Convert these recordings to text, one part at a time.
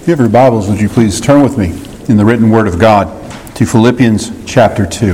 If you have your Bibles, would you please turn with me in the written Word of God to Philippians chapter 2.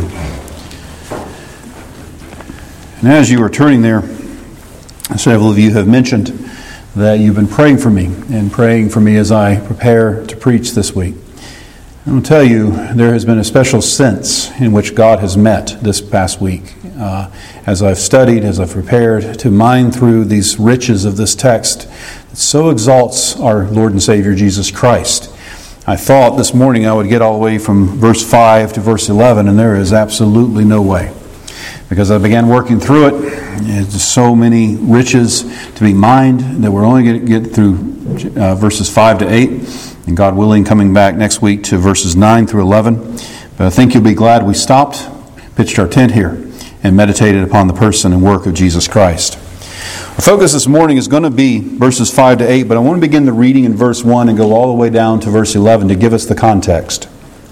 And as you are turning there, several of you have mentioned that you've been praying for me and praying for me as I prepare to preach this week. I will tell you, there has been a special sense in which God has met this past week. As I've studied, as I've prepared to mine through these riches of this text that so exalts our Lord and Savior Jesus Christ. I thought this morning I would get all the way from verse 5 to verse 11, and there is absolutely no way. Because I began working through it, there's so many riches to be mined that we're only going to get through verses 5 to 8, and God willing, coming back next week to verses 9 through 11. But I think you'll be glad we stopped, pitched our tent here, and meditated upon the person and work of Jesus Christ. Our focus this morning is going to be verses 5 to 8, but I want to begin the reading in verse 1 and go all the way down to verse 11 to give us the context.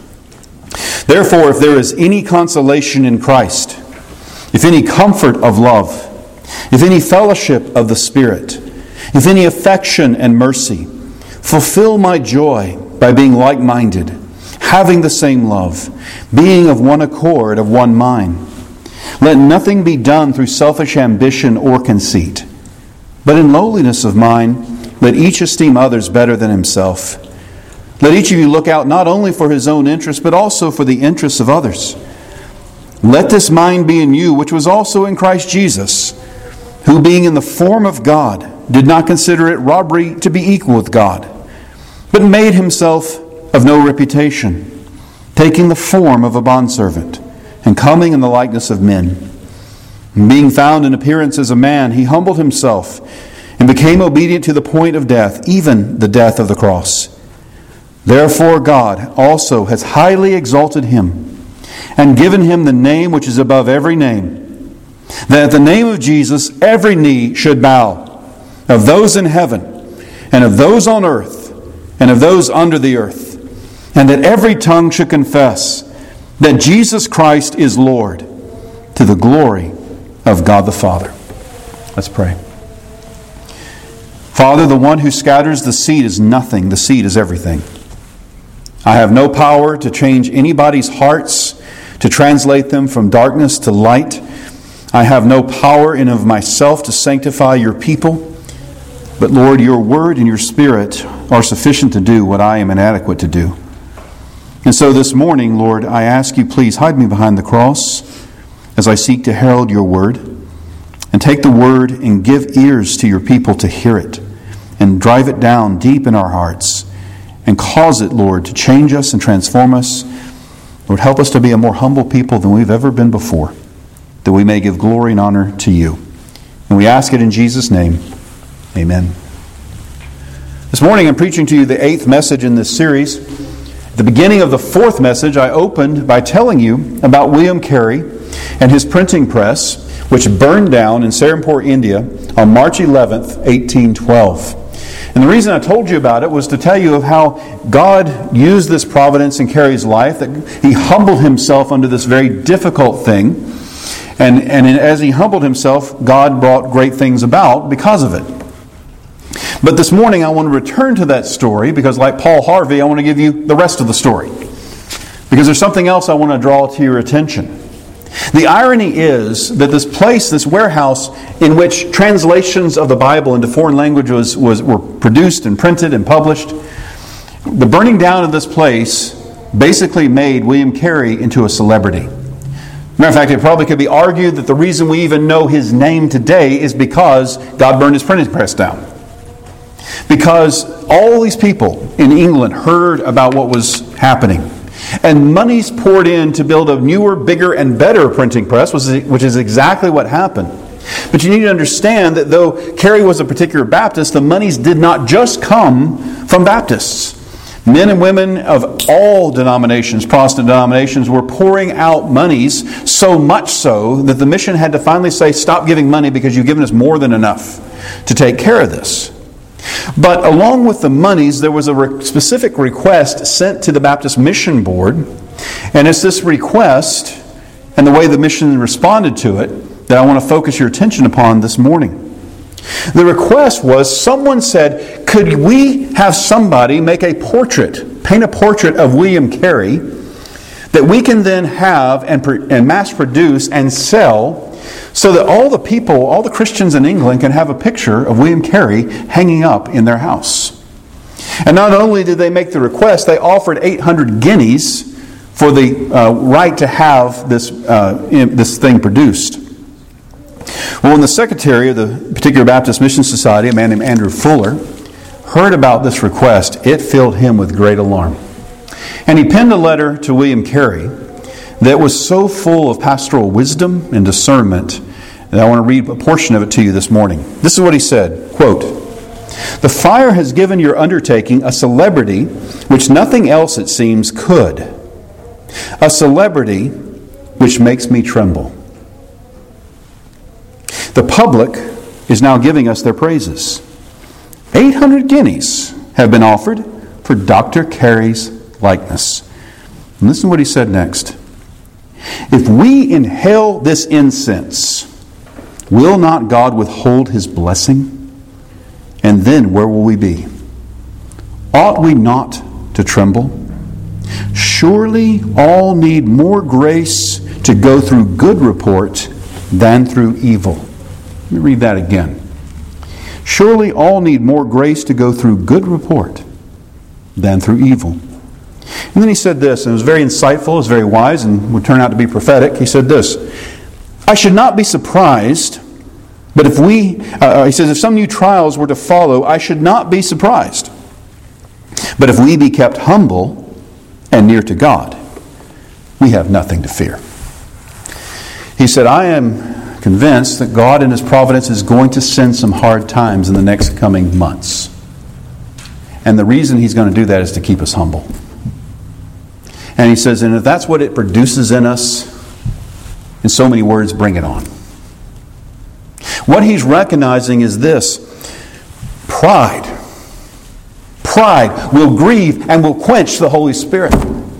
Therefore, if there is any consolation in Christ, if any comfort of love, if any fellowship of the Spirit, if any affection and mercy, fulfill my joy by being like-minded, having the same love, being of one accord, of one mind. Let nothing be done through selfish ambition or conceit, but in lowliness of mind, let each esteem others better than himself. Let each of you look out not only for his own interest, but also for the interests of others. Let this mind be in you, which was also in Christ Jesus, who being in the form of God, did not consider it robbery to be equal with God, but made himself of no reputation, taking the form of a bondservant, and coming in the likeness of men. And being found in appearance as a man, he humbled himself, and became obedient to the point of death, even the death of the cross. Therefore God also has highly exalted him, and given him the name which is above every name, that at the name of Jesus every knee should bow, of those in heaven, and of those on earth, and of those under the earth, and that every tongue should confess that Jesus Christ is Lord, to the glory of God the Father. Let's pray. Father, the one who scatters the seed is nothing. The seed is everything. I have no power to change anybody's hearts, to translate them from darkness to light. I have no power in of myself to sanctify your people. But Lord, your word and your spirit are sufficient to do what I am inadequate to do. And so this morning, Lord, I ask you, please hide me behind the cross as I seek to herald your word, and take the word and give ears to your people to hear it, and drive it down deep in our hearts, and cause it, Lord, to change us and transform us. Lord, help us to be a more humble people than we've ever been before, that we may give glory and honor to you. And we ask it in Jesus' name. Amen. This morning I'm preaching to you the 8th message in this series. At the beginning of the 4th message, I opened by telling you about William Carey and his printing press, which burned down in Serampore, India on March 11th, 1812. And the reason I told you about it was to tell you of how God used this providence in Carey's life, that he humbled himself under this very difficult thing. And as he humbled himself, God brought great things about because of it. But this morning I want to return to that story because, like Paul Harvey, I want to give you the rest of the story. Because there's something else I want to draw to your attention. The irony is that this place, this warehouse in which translations of the Bible into foreign languages were produced and printed and published, the burning down of this place basically made William Carey into a celebrity. Matter of fact, it probably could be argued that the reason we even know his name today is because God burned his printing press down. Because all these people in England heard about what was happening. And monies poured in to build a newer, bigger, and better printing press, which is exactly what happened. But you need to understand that though Carey was a particular Baptist, the monies did not just come from Baptists. Men and women of all denominations, Protestant denominations, were pouring out monies, so much so that the mission had to finally say, stop giving money because you've given us more than enough to take care of this. But along with the monies, there was a specific request sent to the Baptist Mission Board. And it's this request and the way the mission responded to it that I want to focus your attention upon this morning. The request was, someone said, could we have somebody make a portrait, paint a portrait of William Carey that we can then have and mass produce and sell so that all the people, all the Christians in England can have a picture of William Carey hanging up in their house. And not only did they make the request, they offered 800 guineas for the right to have this thing produced. Well, when the secretary of the particular Baptist Mission Society, a man named Andrew Fuller, heard about this request, it filled him with great alarm. And he penned a letter to William Carey that was so full of pastoral wisdom and discernment that I want to read a portion of it to you this morning. This is what he said, quote, "The fire has given your undertaking a celebrity which nothing else, it seems, could. A celebrity which makes me tremble. The public is now giving us their praises. 800 guineas have been offered for Dr. Carey's likeness." And listen to what he said next. "If we inhale this incense, will not God withhold His blessing? And then where will we be? Ought we not to tremble? Surely all need more grace to go through good report than through evil." Let me read that again. Surely all need more grace to go through good report than through evil. And then he said this, and it was very insightful, it was very wise, and would turn out to be prophetic. He said this, "I should not be surprised, but if he says, if some new trials were to follow, I should not be surprised. But if we be kept humble and near to God, we have nothing to fear." He said, "I am convinced that God in His providence is going to send some hard times in the next coming months. And the reason He's going to do that is to keep us humble." And he says, and if that's what it produces in us, in so many words, bring it on. What he's recognizing is this: pride. Pride will grieve and will quench the Holy Spirit.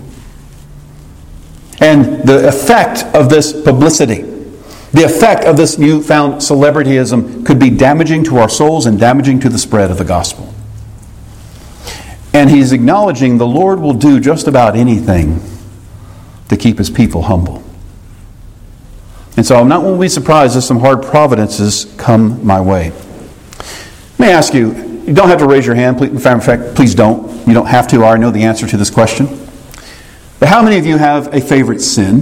And the effect of this publicity, the effect of this newfound celebrityism could be damaging to our souls and damaging to the spread of the gospel. And he's acknowledging the Lord will do just about anything to keep His people humble. And so I'm not going to be surprised if some hard providences come my way. Let me ask you, you don't have to raise your hand. In fact, please don't. You don't have to. I already know the answer to this question. But how many of you have a favorite sin?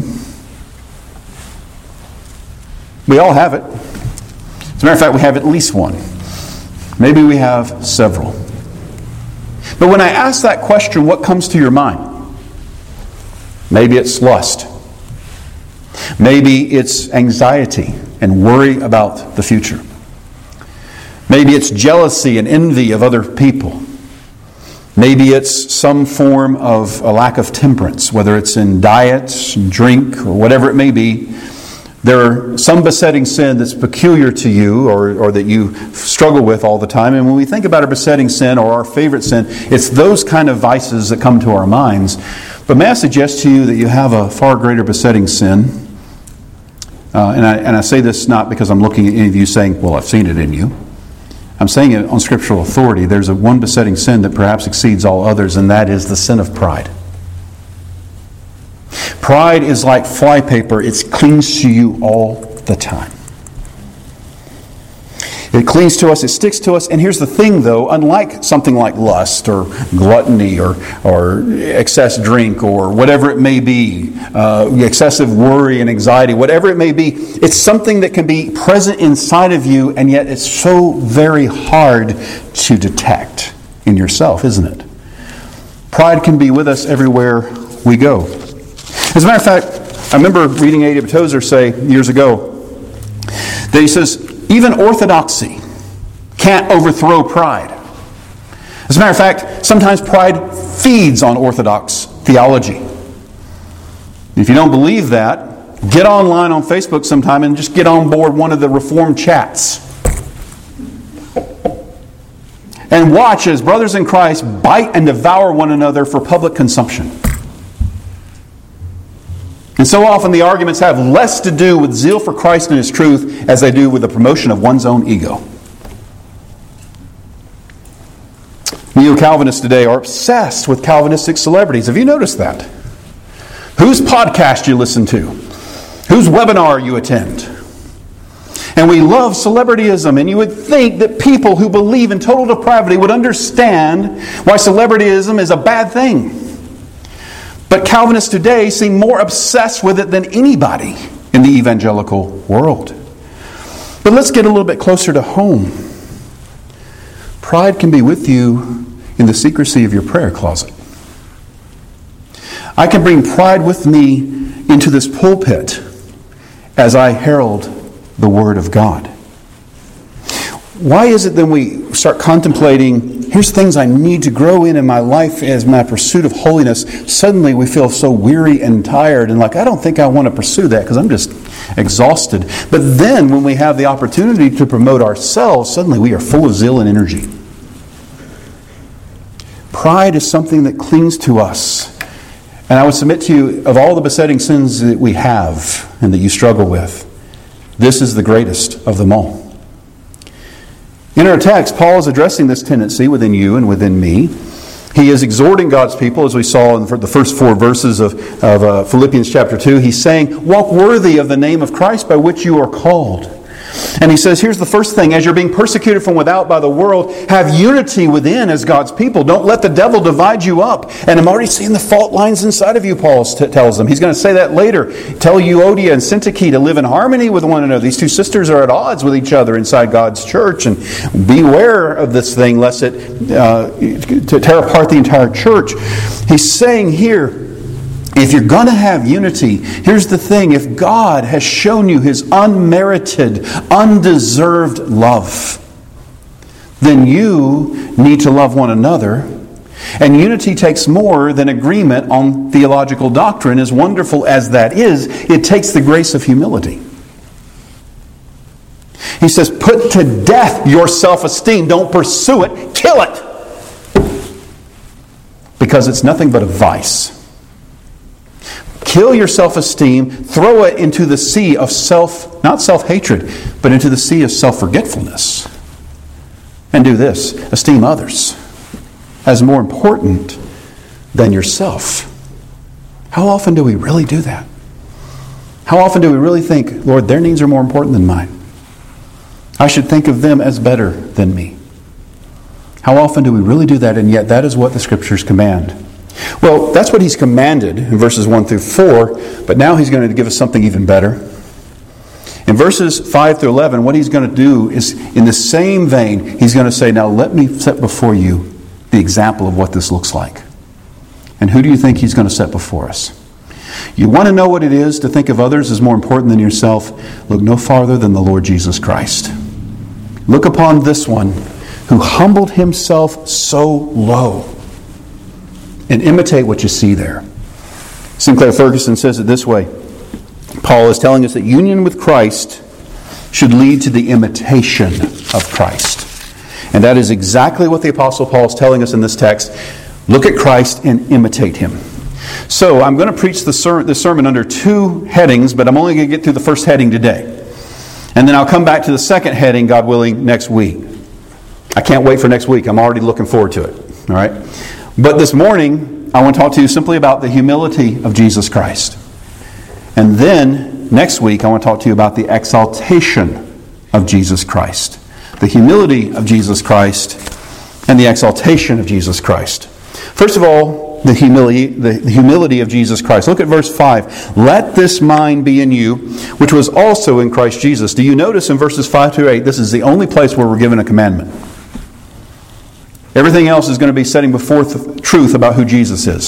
We all have it. As a matter of fact, we have at least one. Maybe we have several. But when I ask that question, what comes to your mind? Maybe it's lust. Maybe it's anxiety and worry about the future. Maybe it's jealousy and envy of other people. Maybe it's some form of a lack of temperance, whether it's in diet, drink, or whatever it may be. There are some besetting sin that's peculiar to you or that you struggle with all the time. And when we think about a besetting sin or our favorite sin, it's those kind of vices that come to our minds. But may I suggest to you that you have a far greater besetting sin. And I say this not because I'm looking at any of you saying, well, I've seen it in you. I'm saying it on scriptural authority. There's one besetting sin that perhaps exceeds all others, and that is the sin of pride. Pride is like flypaper. It clings to you all the time. It clings to us, it sticks to us. And here's the thing, though. Unlike something like lust or gluttony or excess drink or whatever it may be, excessive worry and anxiety, whatever it may be, it's something that can be present inside of you, and yet it's so very hard to detect in yourself, isn't it? Pride can be with us everywhere we go. As a matter of fact, I remember reading A.W. Tozer say years ago that he says, even orthodoxy can't overthrow pride. As a matter of fact, sometimes pride feeds on orthodox theology. If you don't believe that, get online on Facebook sometime and just get on board one of the Reformed chats. And watch as brothers in Christ bite and devour one another for public consumption. And so often the arguments have less to do with zeal for Christ and His truth as they do with the promotion of one's own ego. Neo-Calvinists today are obsessed with Calvinistic celebrities. Have you noticed that? Whose podcast you listen to? Whose webinar you attend? And we love celebrityism, and you would think that people who believe in total depravity would understand why celebrityism is a bad thing. But Calvinists today seem more obsessed with it than anybody in the evangelical world. But let's get a little bit closer to home. Pride can be with you in the secrecy of your prayer closet. I can bring pride with me into this pulpit as I herald the Word of God. Why is it then we start contemplating, here's things I need to grow in my life as my pursuit of holiness. Suddenly we feel so weary and tired and like, I don't think I want to pursue that because I'm just exhausted. But then when we have the opportunity to promote ourselves, suddenly we are full of zeal and energy. Pride is something that clings to us. And I would submit to you, of all the besetting sins that we have and that you struggle with, this is the greatest of them all. In our text, Paul is addressing this tendency within you and within me. He is exhorting God's people, as we saw in the first 4 verses of Philippians chapter 2. He's saying, walk worthy of the name of Christ by which you are called. And he says, here's the first thing. As you're being persecuted from without by the world, have unity within as God's people. Don't let the devil divide you up. And I'm already seeing the fault lines inside of you, Paul tells them. He's going to say that later. Tell Euodia and Syntyche to live in harmony with one another. These two sisters are at odds with each other inside God's church. And beware of this thing, lest it to tear apart the entire church. He's saying here, if you're going to have unity, here's the thing. If God has shown you His unmerited, undeserved love, then you need to love one another. And unity takes more than agreement on theological doctrine. As wonderful as that is, it takes the grace of humility. He says, put to death your self-esteem. Don't pursue it. Kill it. Because it's nothing but a vice. Kill your self-esteem, throw it into the sea of not self-hatred, but into the sea of self-forgetfulness. And do this, esteem others as more important than yourself. How often do we really do that? How often do we really think, Lord, their needs are more important than mine? I should think of them as better than me. How often do we really do that, and yet that is what the Scriptures command? Well, that's what He's commanded in verses 1 through 4, but now He's going to give us something even better. In verses 5 through 11, what He's going to do is, in the same vein, He's going to say, now let me set before you the example of what this looks like. And who do you think He's going to set before us? You want to know what it is to think of others as more important than yourself? Look no farther than the Lord Jesus Christ. Look upon this one who humbled Himself so low. And imitate what you see there. Sinclair Ferguson says it this way. Paul is telling us that union with Christ should lead to the imitation of Christ. And that is exactly what the Apostle Paul is telling us in this text. Look at Christ and imitate Him. So I'm going to preach this sermon under 2 headings, but I'm only going to get through the first heading today. And then I'll come back to the second heading, God willing, next week. I can't wait for next week. I'm already looking forward to it. All right? But this morning, I want to talk to you simply about the humility of Jesus Christ. And then, next week, I want to talk to you about the exaltation of Jesus Christ. The humility of Jesus Christ and the exaltation of Jesus Christ. First of all, the humility of Jesus Christ. Look at verse 5. Let this mind be in you, which was also in Christ Jesus. Do you notice in verses 5 through 8, this is the only place where we're given a commandment. Everything else is going to be setting before truth about who Jesus is.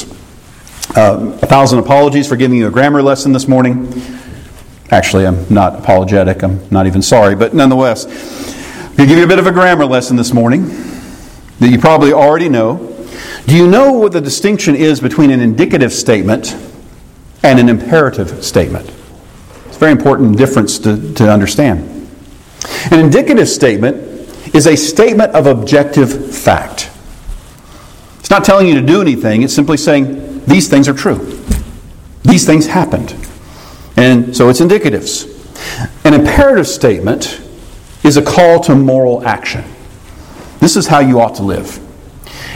1,000 apologies for giving you a grammar lesson this morning. Actually, I'm not apologetic. I'm not even sorry. But nonetheless, I'm going to give you a bit of a grammar lesson this morning that you probably already know. Do you know what the distinction is between an indicative statement and an imperative statement? It's a very important difference to understand. An indicative statement is a statement of objective fact. It's not telling you to do anything. It's simply saying, these things are true. These things happened. And so it's indicatives. An imperative statement is a call to moral action. This is how you ought to live.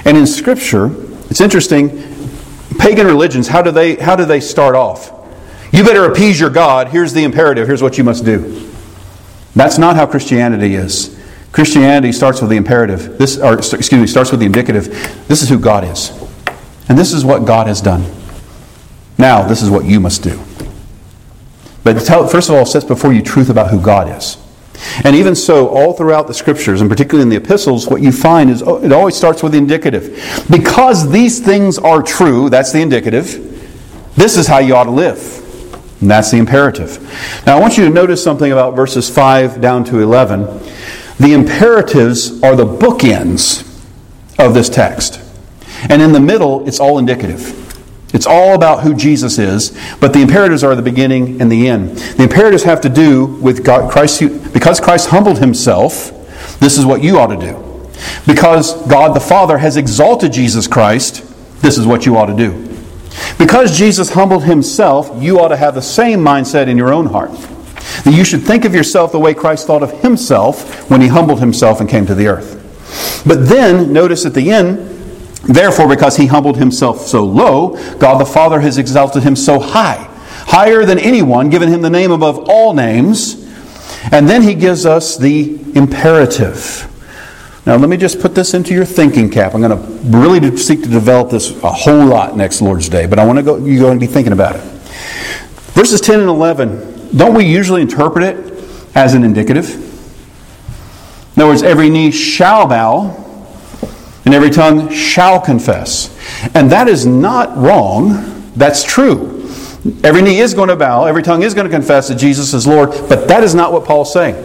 And in Scripture, it's interesting, pagan religions, how do they start off? You better appease your God. Here's the imperative. Here's what you must do. That's not how Christianity is. Christianity starts with the imperative. Starts with the indicative. This is who God is. And this is what God has done. Now, this is what you must do. But first of all, it sets before you truth about who God is. And even so, all throughout the Scriptures, and particularly in the epistles, what you find is it always starts with the indicative. Because these things are true, that's the indicative, this is how you ought to live. And that's the imperative. Now, I want you to notice something about verses 5 down to 11. The imperatives are the bookends of this text. And in the middle, it's all indicative. It's all about who Jesus is, but the imperatives are the beginning and the end. The imperatives have to do with because Christ humbled Himself, this is what you ought to do. Because God the Father has exalted Jesus Christ, this is what you ought to do. Because Jesus humbled Himself, you ought to have the same mindset in your own heart. That you should think of yourself the way Christ thought of Himself when He humbled Himself and came to the earth. But then, notice at the end, therefore, because He humbled Himself so low, God the Father has exalted Him so high, higher than anyone, given Him the name above all names. And then He gives us the imperative. Now, let me just put this into your thinking cap. I'm going to really seek to develop this a whole lot next Lord's Day, but I want you're going to be thinking about it. Verses 10 and 11, don't we usually interpret it as an indicative? In other words, every knee shall bow, and every tongue shall confess. And that is not wrong. That's true. Every knee is going to bow. Every tongue is going to confess that Jesus is Lord. But that is not what Paul's saying.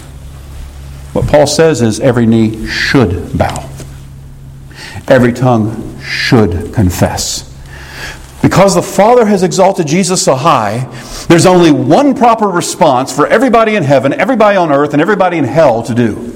What Paul says is every knee should bow. Every tongue should confess. Because the Father has exalted Jesus so high, there's only one proper response for everybody in heaven, everybody on earth, and everybody in hell to do.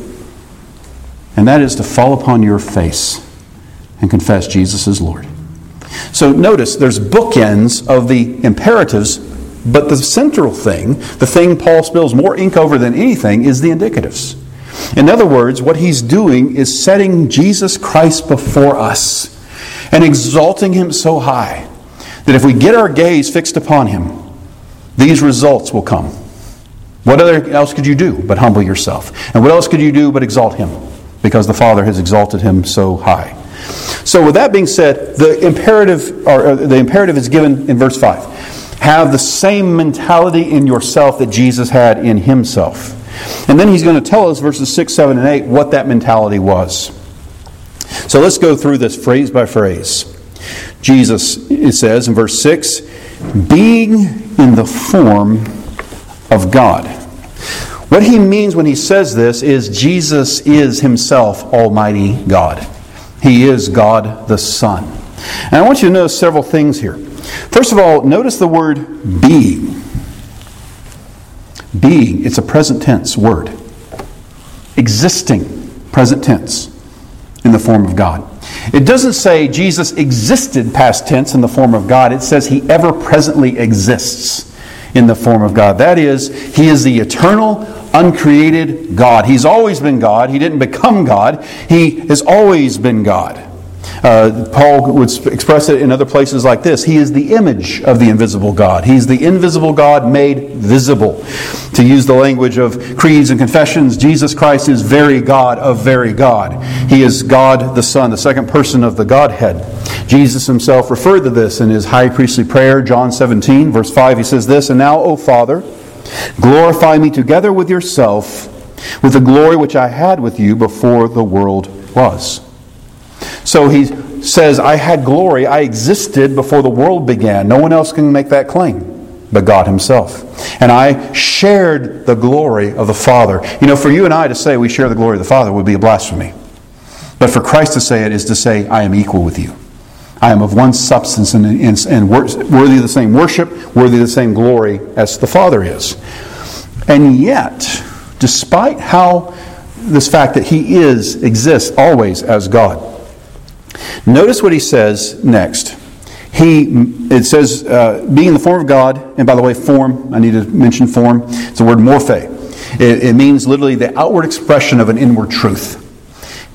And that is to fall upon your face and confess Jesus is Lord. So notice, there's bookends of the imperatives, but the central thing, the thing Paul spills more ink over than anything, is the indicatives. In other words, what he's doing is setting Jesus Christ before us and exalting Him so high that if we get our gaze fixed upon Him, these results will come. What else could you do but humble yourself? And what else could you do but exalt Him? Because the Father has exalted Him so high. So with that being said, the imperative is given in verse 5. Have the same mentality in yourself that Jesus had in Himself. And then he's going to tell us, verses 6, 7, and 8, what that mentality was. So let's go through this phrase by phrase. Jesus, it says in verse 6, being in the form of God. What he means when he says this is Jesus is Himself Almighty God. He is God the Son. And I want you to notice several things here. First of all, notice the word being. Being, it's a present tense word. Existing, present tense, in the form of God. It doesn't say Jesus existed, past tense, in the form of God. It says He ever presently exists in the form of God. That is, He is the eternal, uncreated God. He's always been God. He didn't become God. He has always been God. Paul would express it in other places like this. He is the image of the invisible God. He's the invisible God made visible. To use the language of creeds and confessions, Jesus Christ is very God of very God. He is God the Son, the second person of the Godhead. Jesus Himself referred to this in His high priestly prayer, John 17, verse 5. He says this, "And now, O Father, glorify me together with yourself, with the glory which I had with you before the world was." So he says, I had glory, I existed before the world began. No one else can make that claim but God Himself. And I shared the glory of the Father. You know, for you and I to say we share the glory of the Father would be a blasphemy. But for Christ to say it is to say, I am equal with you. I am of one substance and worthy of the same worship, worthy of the same glory as the Father is. And yet, despite this fact that He exists always as God, notice what he says next. It says, being in the form of God, and by the way, form, I need to mention form. It's the word morphe. It means literally the outward expression of an inward truth.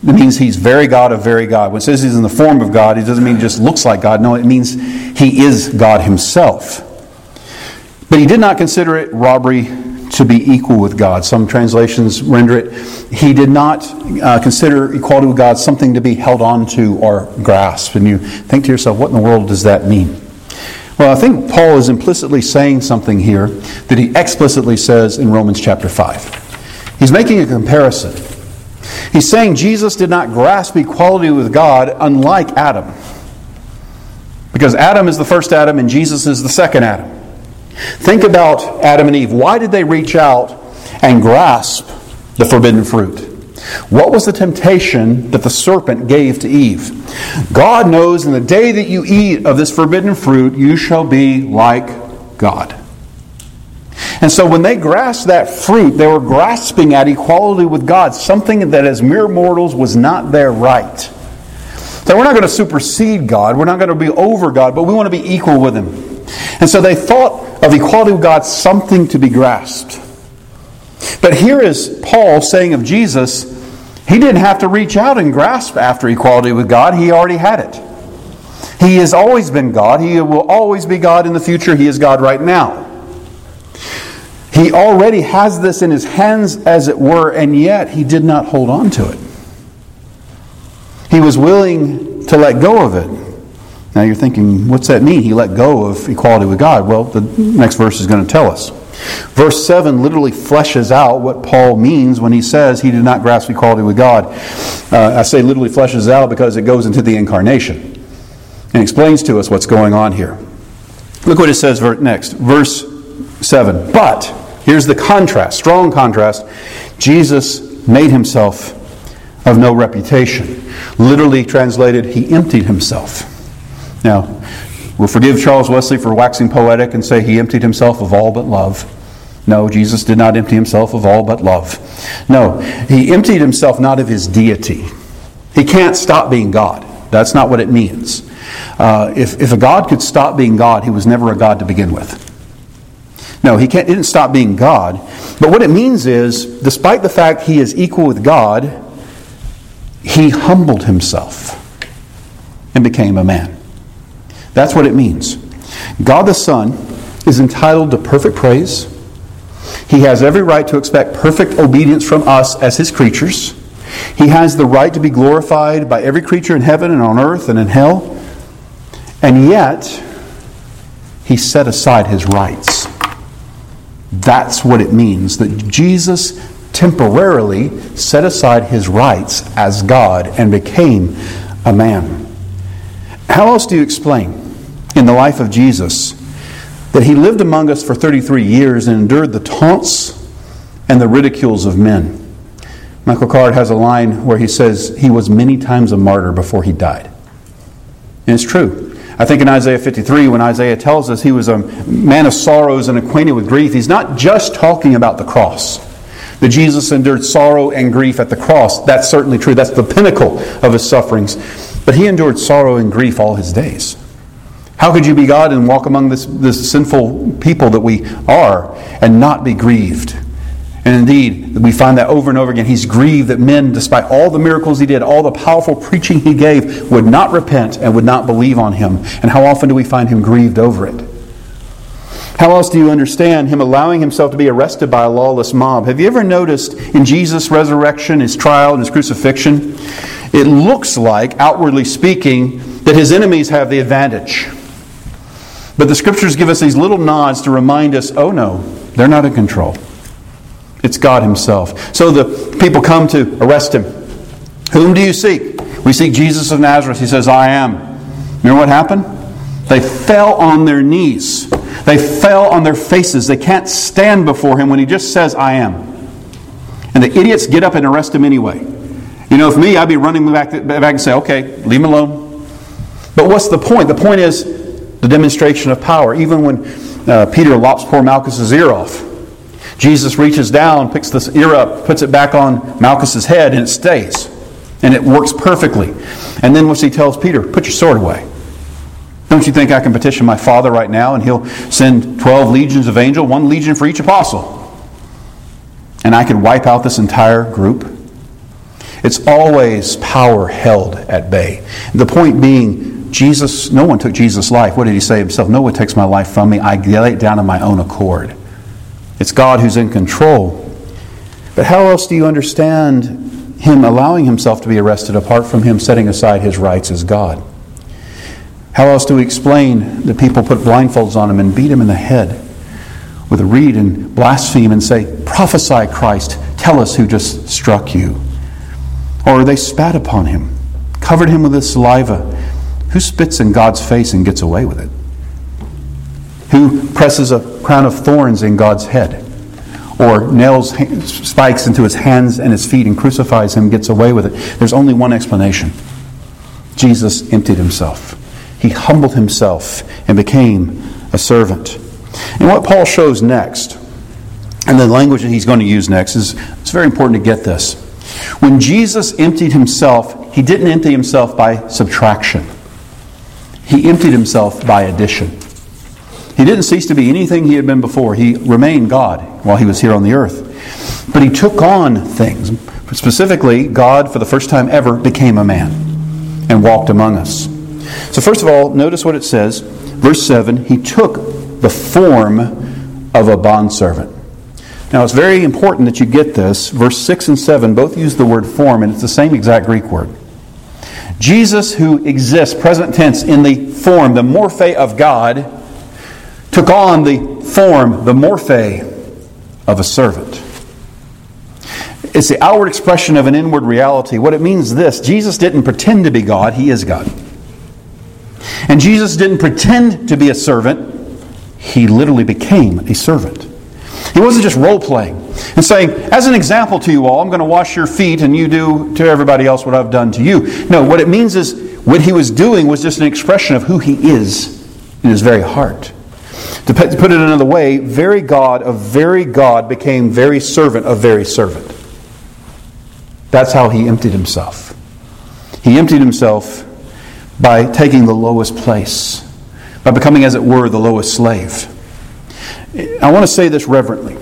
It means he's very God of very God. When it says he's in the form of God, it doesn't mean he just looks like God. No, it means he is God himself. But he did not consider it robbery to be equal with God. Some translations render it, he did not consider equality with God something to be held on to or grasped. And you think to yourself, what in the world does that mean? Well, I think Paul is implicitly saying something here that he explicitly says in Romans chapter 5. He's making a comparison. He's saying Jesus did not grasp equality with God unlike Adam. Because Adam is the first Adam and Jesus is the second Adam. Think about Adam and Eve. Why did they reach out and grasp the forbidden fruit? What was the temptation that the serpent gave to Eve? God knows in the day that you eat of this forbidden fruit, you shall be like God. And so when they grasped that fruit, they were grasping at equality with God, something that as mere mortals was not their right. So we're not going to supersede God, we're not going to be over God, but we want to be equal with Him. And so they thought of equality with God something to be grasped. But here is Paul saying of Jesus, He didn't have to reach out and grasp after equality with God. He already had it. He has always been God. He will always be God in the future. He is God right now. He already has this in His hands, as it were, and yet He did not hold on to it. He was willing to let go of it. Now you're thinking, what's that mean? He let go of equality with God. Well, the next verse is going to tell us. Verse 7 literally fleshes out what Paul means when he says he did not grasp equality with God. I say literally fleshes out because it goes into the incarnation and explains to us what's going on here. Look what it says next. Verse 7. But, here's the contrast, strong contrast. Jesus made Himself of no reputation. Literally translated, He emptied Himself. Now, we'll forgive Charles Wesley for waxing poetic and say He emptied Himself of all but love. No, Jesus did not empty Himself of all but love. No, He emptied Himself not of His deity. He can't stop being God. That's not what it means. If a God could stop being God, He was never a God to begin with. No, He didn't stop being God. But what it means is, despite the fact He is equal with God, He humbled Himself and became a man. That's what it means. God the Son is entitled to perfect praise. He has every right to expect perfect obedience from us as His creatures. He has the right to be glorified by every creature in heaven and on earth and in hell. And yet, He set aside His rights. That's what it means, that Jesus temporarily set aside His rights as God and became a man. How else do you explain in the life of Jesus that He lived among us for 33 years and endured the taunts and the ridicules of men? Michael Card has a line where he says he was many times a martyr before He died. And it's true. I think in Isaiah 53, when Isaiah tells us He was a man of sorrows and acquainted with grief, he's not just talking about the cross. That Jesus endured sorrow and grief at the cross. That's certainly true. That's the pinnacle of His sufferings. But He endured sorrow and grief all His days. How could you be God and walk among this sinful people that we are and not be grieved? And indeed, we find that over and over again. He's grieved that men, despite all the miracles He did, all the powerful preaching He gave, would not repent and would not believe on Him. And how often do we find Him grieved over it? How else do you understand Him allowing Himself to be arrested by a lawless mob? Have you ever noticed in Jesus' resurrection, His trial, and His crucifixion, it looks like, outwardly speaking, that His enemies have the advantage. But the Scriptures give us these little nods to remind us, oh no, they're not in control. It's God Himself. So the people come to arrest Him. Whom do you seek? We seek Jesus of Nazareth. He says, I am. Remember what happened? They fell on their knees. They fell on their faces. They can't stand before Him when He just says, I am. And the idiots get up and arrest Him anyway. You know, if me, I'd be running back and say, okay, leave Him alone. But what's the point? The point is the demonstration of power. Even when Peter lops poor Malchus' ear off, Jesus reaches down, picks this ear up, puts it back on Malchus' head, and it stays. And it works perfectly. And then once He tells Peter, put your sword away. Don't you think I can petition my Father right now and He'll send 12 legions of angels, 1 legion for each apostle? And I could wipe out this entire group? It's always power held at bay. The point being, Jesus, no one took Jesus' life. What did he say himself? No one takes my life from me. I lay it down on my own accord. It's God who's in control. But how else do you understand him allowing himself to be arrested apart from him setting aside his rights as God? How else do we explain that people put blindfolds on him and beat him in the head with a reed and blaspheme and say, prophesy, Christ, tell us who just struck you? Or they spat upon him, covered him with his saliva. Who spits in God's face and gets away with it? Who presses a crown of thorns in God's head? Or nails spikes into his hands and his feet and crucifies him and gets away with it? There's only one explanation. Jesus emptied himself. He humbled himself and became a servant. And what Paul shows next, and the language that he's going to use next, it's very important to get this. When Jesus emptied himself, he didn't empty himself by subtraction. He emptied himself by addition. He didn't cease to be anything he had been before. He remained God while he was here on the earth. But he took on things. Specifically, God, for the first time ever, became a man and walked among us. So first of all, notice what it says. Verse 7, he took the form of a bondservant. Now it's very important that you get this. Verse 6 and 7 both use the word form, and it's the same exact Greek word. Jesus, who exists, present tense, in the form, the morphe of God, took on the form, the morphe of a servant. It's the outward expression of an inward reality. What it means is this: Jesus didn't pretend to be God, He is God. And Jesus didn't pretend to be a servant, He literally became a servant. He wasn't just role-playing and saying, as an example to you all, I'm going to wash your feet and you do to everybody else what I've done to you. No, what it means is what He was doing was just an expression of who He is in His very heart. To put it another way, very God of very God became very servant of very servant. That's how He emptied Himself. He emptied Himself by taking the lowest place, by becoming, as it were, the lowest slave. I want to say this reverently,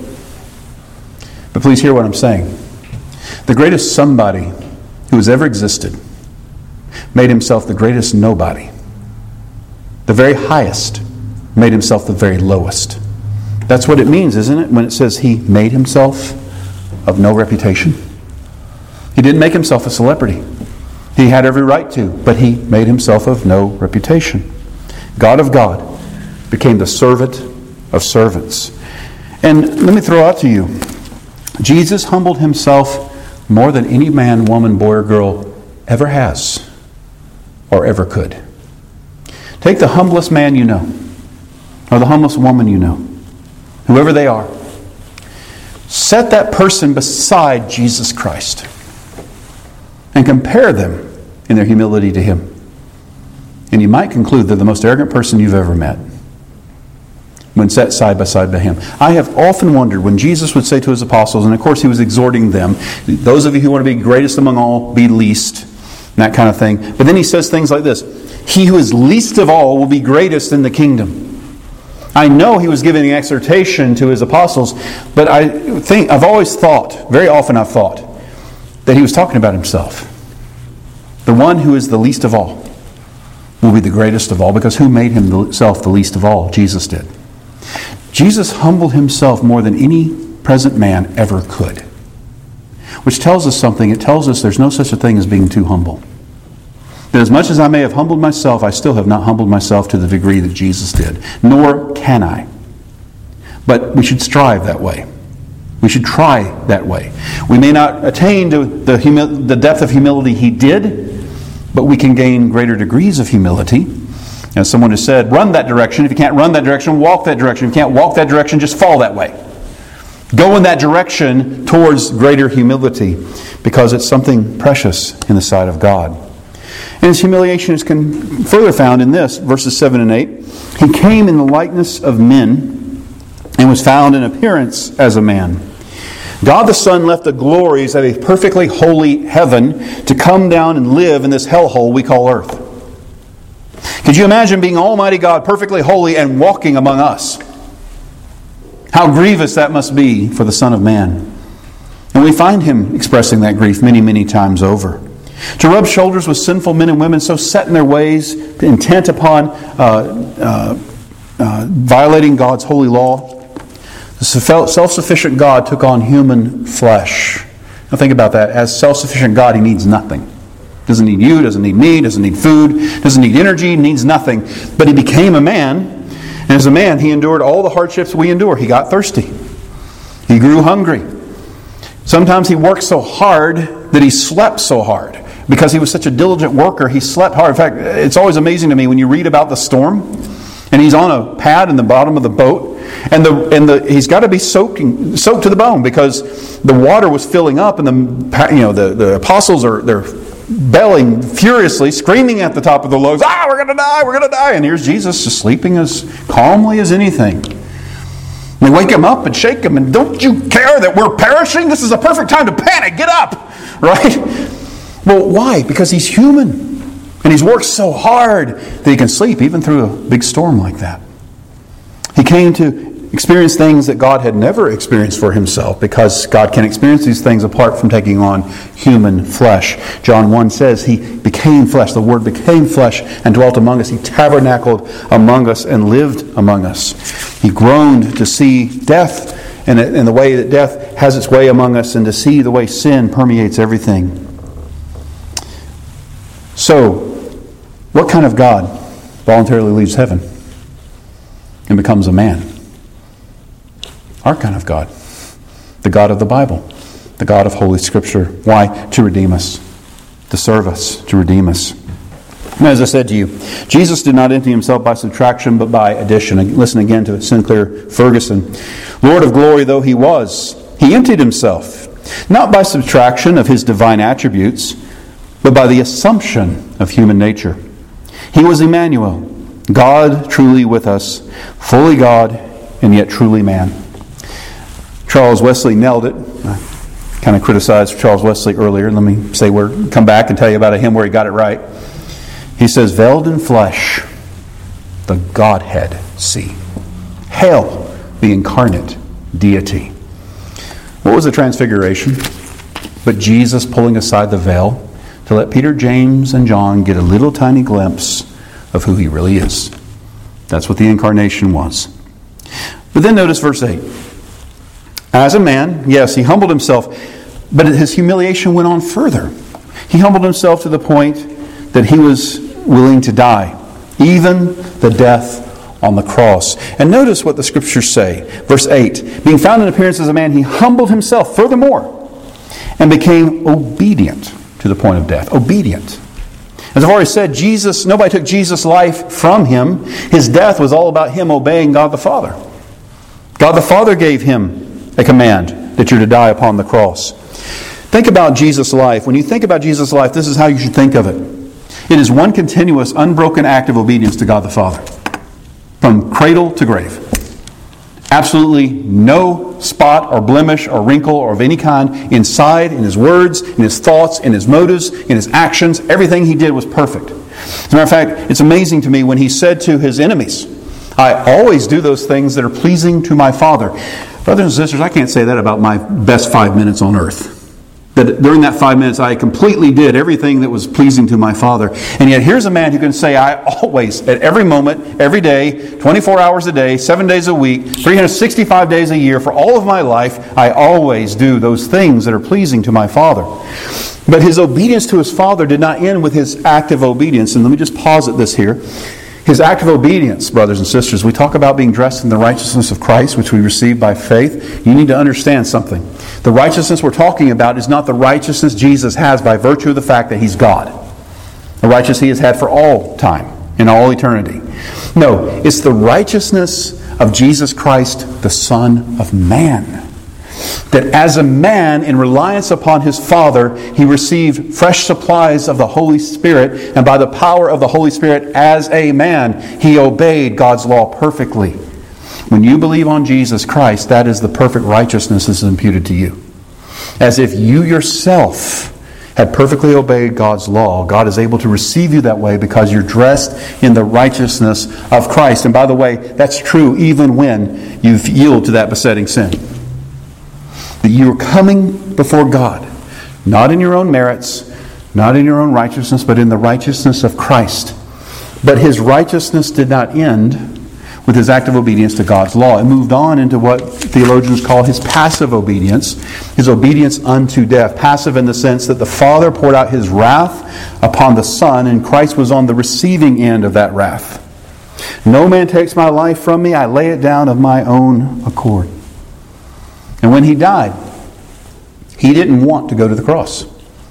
but please hear what I'm saying. The greatest somebody who has ever existed made himself the greatest nobody. The very highest made himself the very lowest. That's what it means, isn't it, when it says He made Himself of no reputation? He didn't make Himself a celebrity. He had every right to, but He made Himself of no reputation. God of God became the servant of servants. And let me throw out to you, Jesus humbled Himself more than any man, woman, boy, or girl ever has or ever could. Take the humblest man you know, or the humblest woman you know, whoever they are. Set that person beside Jesus Christ and compare them in their humility to Him. And you might conclude they're the most arrogant person you've ever met when set side by side by Him. I have often wondered when Jesus would say to His apostles, and of course He was exhorting them, those of you who want to be greatest among all, be least, and that kind of thing. But then He says things like this: He who is least of all will be greatest in the kingdom. I know He was giving an exhortation to His apostles, but I've always thought, very often I've thought, that He was talking about Himself. The one who is the least of all will be the greatest of all, because who made Himself the least of all? Jesus did. Jesus humbled Himself more than any present man ever could. Which tells us something. It tells us there's no such a thing as being too humble. That as much as I may have humbled myself, I still have not humbled myself to the degree that Jesus did. Nor can I. But we should strive that way. We should try that way. We may not attain to the depth of humility He did, but we can gain greater degrees of humility. As someone has said, run that direction. If you can't run that direction, walk that direction. If you can't walk that direction, just fall that way. Go in that direction towards greater humility, because it's something precious in the sight of God. And His humiliation is further found in this, verses 7 and 8. He came in the likeness of men and was found in appearance as a man. God the Son left the glories of a perfectly holy heaven to come down and live in this hellhole we call earth. Could you imagine being Almighty God, perfectly holy, and walking among us? How grievous that must be for the Son of Man. And we find him expressing that grief many, many times over. To rub shoulders with sinful men and women so set in their ways, intent upon violating God's holy law, the self-sufficient God took on human flesh. Now think about that. As self-sufficient God, he needs nothing. Doesn't need you, doesn't need me, doesn't need food, doesn't need energy, needs nothing. But he became a man, and as a man, he endured all the hardships we endure. He got thirsty. He grew hungry. Sometimes he worked so hard that he slept so hard. Because he was such a diligent worker, he slept hard. In fact, it's always amazing to me when you read about the storm, and he's on a pad in the bottom of the boat, and he's got to be soaked to the bone because the water was filling up, and the apostles they're belling furiously, screaming at the top of the lungs, we're going to die, we're going to die. And here's Jesus just sleeping as calmly as anything. They wake him up and shake him, and don't you care that we're perishing? This is a perfect time to panic. Get up! Right? Well, why? Because he's human. And he's worked so hard that he can sleep even through a big storm like that. He came to experience things that God had never experienced for himself, because God can experience these things apart from taking on human flesh. John 1 says he became flesh. The Word became flesh and dwelt among us. He tabernacled among us and lived among us. He groaned to see death and the way that death has its way among us, and to see the way sin permeates everything. So, what kind of God voluntarily leaves heaven and becomes a man? Our kind of God. The God of the Bible. The God of Holy Scripture. Why? To redeem us. To serve us. To redeem us. And as I said to you, Jesus did not empty himself by subtraction, but by addition. Listen again to Sinclair Ferguson. Lord of glory though he was, he emptied himself, not by subtraction of his divine attributes, but by the assumption of human nature. He was Emmanuel, God truly with us, fully God and yet truly man. Charles Wesley nailed it. I kind of criticized Charles Wesley earlier. Let me come back and tell you about a hymn where he got it right. He says, veiled in flesh, the Godhead see. Hail the incarnate deity. What was the transfiguration? But Jesus pulling aside the veil to let Peter, James, and John get a little tiny glimpse of who he really is. That's what the incarnation was. But then notice verse 8. As a man, yes, he humbled himself, but his humiliation went on further. He humbled himself to the point that he was willing to die, even the death on the cross. And notice what the Scriptures say. Verse 8, being found in appearance as a man, he humbled himself furthermore and became obedient to the point of death. Obedient. As I've already said, nobody took Jesus' life from him. His death was all about him obeying God the Father. God the Father gave him a command that you're to die upon the cross. Think about Jesus' life. When you think about Jesus' life, this is how you should think of it. It is one continuous, unbroken act of obedience to God the Father. From cradle to grave. Absolutely no spot or blemish or wrinkle or of any kind inside, in his words, in his thoughts, in his motives, in his actions. Everything he did was perfect. As a matter of fact, it's amazing to me when he said to his enemies, I always do those things that are pleasing to my Father. Brothers and sisters, I can't say that about my best 5 minutes on earth. That during that 5 minutes I completely did everything that was pleasing to my Father. And yet here's a man who can say, I always, at every moment, every day, 24 hours a day, 7 days a week, 365 days a year, for all of my life, I always do those things that are pleasing to my Father. But his obedience to his Father did not end with his active obedience. And let me just pause at this here. His act of obedience, brothers and sisters, we talk about being dressed in the righteousness of Christ, which we receive by faith. You need to understand something. The righteousness we're talking about is not the righteousness Jesus has by virtue of the fact that He's God. The righteousness He has had for all time, in all eternity. No, it's the righteousness of Jesus Christ, the Son of Man. That as a man, in reliance upon his Father, he received fresh supplies of the Holy Spirit, and by the power of the Holy Spirit, as a man, he obeyed God's law perfectly. When you believe on Jesus Christ, that is the perfect righteousness that is imputed to you. As if you yourself had perfectly obeyed God's law, God is able to receive you that way because you're dressed in the righteousness of Christ. And by the way, that's true even when you yield to that besetting sin. That you are coming before God, not in your own merits, not in your own righteousness, but in the righteousness of Christ. But his righteousness did not end with his active obedience to God's law. It moved on into what theologians call his passive obedience, his obedience unto death. Passive in the sense that the Father poured out his wrath upon the Son, and Christ was on the receiving end of that wrath. No man takes my life from me, I lay it down of my own accord. And when he died, he didn't want to go to the cross.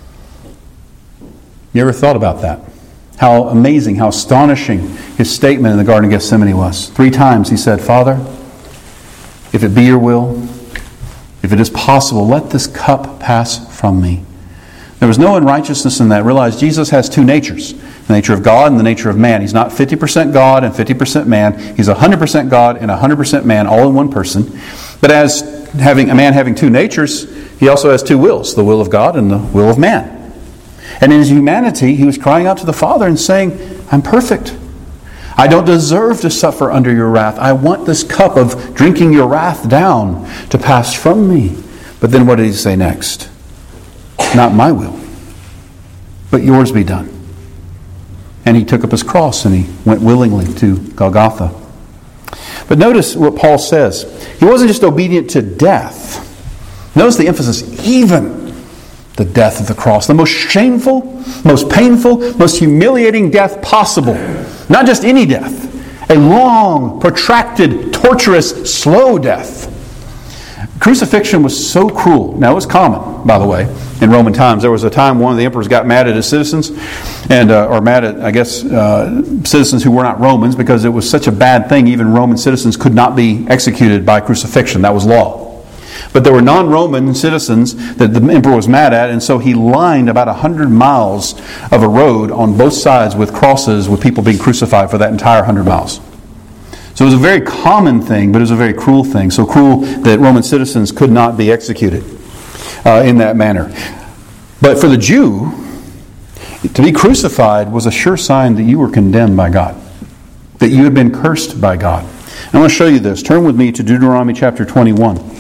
You ever thought about that? How amazing, how astonishing his statement in the Garden of Gethsemane was. 3 times he said, Father, if it be your will, if it is possible, let this cup pass from me. There was no unrighteousness in that. Realize Jesus has 2 natures. The nature of God and the nature of man. He's not 50% God and 50% man. He's 100% God and 100% man, all in one person. But as a man having 2 natures, he also has 2 wills, the will of God and the will of man. And in his humanity, he was crying out to the Father and saying, I'm perfect. I don't deserve to suffer under your wrath. I want this cup of drinking your wrath down to pass from me. But then what did he say next? Not my will, but yours be done. And he took up his cross and he went willingly to Golgotha. But notice what Paul says. He wasn't just obedient to death. Notice the emphasis, even the death of the cross. The most shameful, most painful, most humiliating death possible. Not just any death. A long, protracted, torturous, slow death. Crucifixion was so cruel. Now, it was common, by the way, in Roman times. There was a time one of the emperors got mad at his citizens, or mad at, citizens who were not Romans, because it was such a bad thing, even Roman citizens could not be executed by crucifixion. That was law. But there were non-Roman citizens that the emperor was mad at, and so he lined about 100 miles of a road on both sides with crosses with people being crucified for that entire 100 miles. So it was a very common thing, but it was a very cruel thing. So cruel that Roman citizens could not be executed in that manner. But for the Jew, to be crucified was a sure sign that you were condemned by God, that you had been cursed by God. I want to show you this. Turn with me to Deuteronomy chapter 21.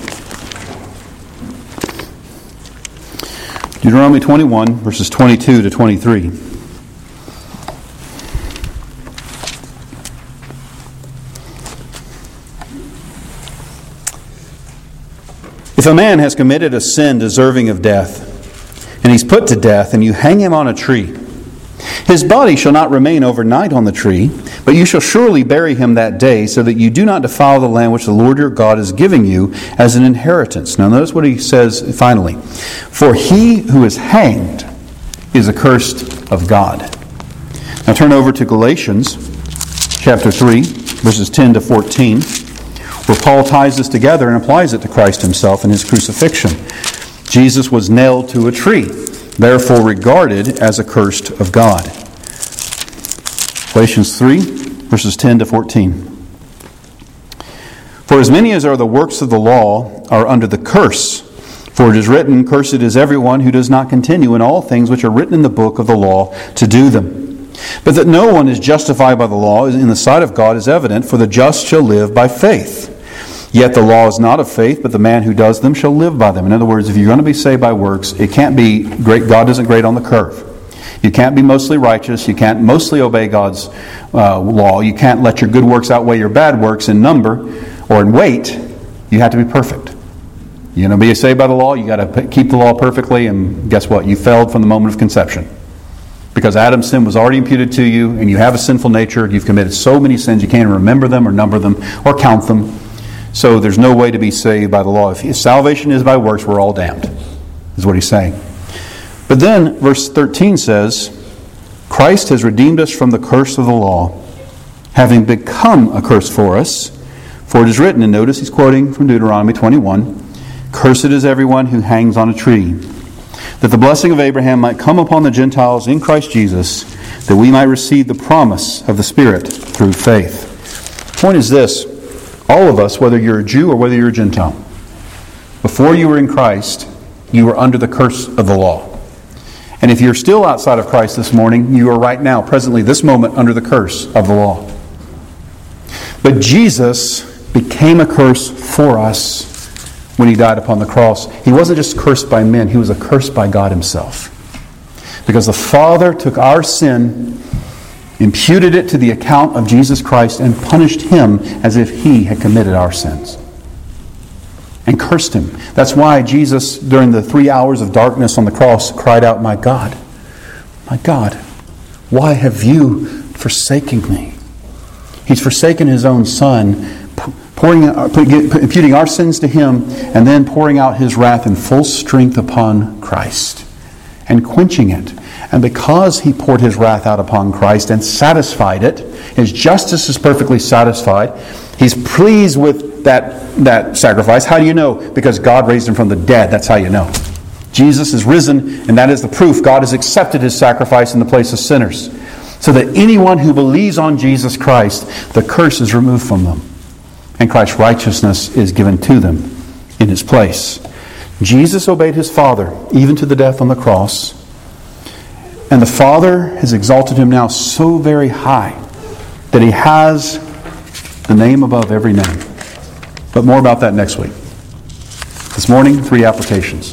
Deuteronomy 21, verses 22 to 23. If a man has committed a sin deserving of death, and he's put to death, and you hang him on a tree, his body shall not remain overnight on the tree, but you shall surely bury him that day, so that you do not defile the land which the Lord your God is giving you as an inheritance. Now notice what he says finally. For he who is hanged is accursed of God. Now turn over to Galatians chapter 3, verses 10 to 14, where Paul ties this together and applies it to Christ himself and his crucifixion. Jesus was nailed to a tree, therefore regarded as accursed of God. Galatians 3, verses 10 to 14. For as many as are the works of the law are under the curse. For it is written, Cursed is everyone who does not continue in all things which are written in the book of the law to do them. But that no one is justified by the law in the sight of God is evident, for the just shall live by faith. Yet the law is not of faith, but the man who does them shall live by them. In other words, if you're going to be saved by works, it can't be great. God isn't great on the curve. You can't be mostly righteous. You can't mostly obey God's law. You can't let your good works outweigh your bad works in number or in weight. You have to be perfect. You're going to be saved by the law, you got to keep the law perfectly, and guess what? You failed from the moment of conception. Because Adam's sin was already imputed to you, and you have a sinful nature. You've committed so many sins, you can't even remember them or number them or count them. So there's no way to be saved by the law. If salvation is by works, we're all damned, is what he's saying. But then, verse 13 says, Christ has redeemed us from the curse of the law, having become a curse for us. For it is written, and notice he's quoting from Deuteronomy 21, Cursed is everyone who hangs on a tree, that the blessing of Abraham might come upon the Gentiles in Christ Jesus, that we might receive the promise of the Spirit through faith. The point is this, all of us, whether you're a Jew or whether you're a Gentile, before you were in Christ, you were under the curse of the law. And if you're still outside of Christ this morning, you are right now, presently, this moment, under the curse of the law. But Jesus became a curse for us when He died upon the cross, He wasn't just cursed by men, He was accursed by God Himself. Because the Father took our sin, imputed it to the account of Jesus Christ, and punished Him as if He had committed our sins. And cursed Him. That's why Jesus, during the 3 hours of darkness on the cross, cried out, my God, why have you forsaken me?" He's forsaken His own Son, imputing our sins to Him, and then pouring out His wrath in full strength upon Christ, and quenching it. And because He poured His wrath out upon Christ and satisfied it, His justice is perfectly satisfied. He's pleased with that sacrifice. How do you know? Because God raised Him from the dead. That's how you know. Jesus is risen, and that is the proof. God has accepted His sacrifice in the place of sinners. So that anyone who believes on Jesus Christ, the curse is removed from them. And Christ's righteousness is given to them in His place. Jesus obeyed His Father, even to the death on the cross. And the Father has exalted Him now so very high that He has the name above every name. But more about that next week. This morning, 3 applications.